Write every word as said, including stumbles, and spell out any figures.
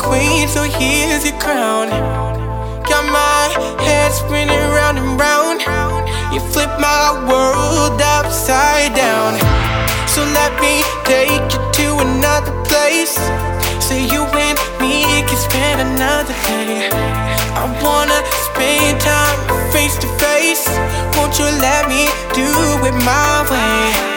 queen, so here's your crown. Got my head spinning round and round. You flip my world upside down. So let me take you to another place, so you and me can spend another day. I wanna spend time face to face. Won't you let me do it my way?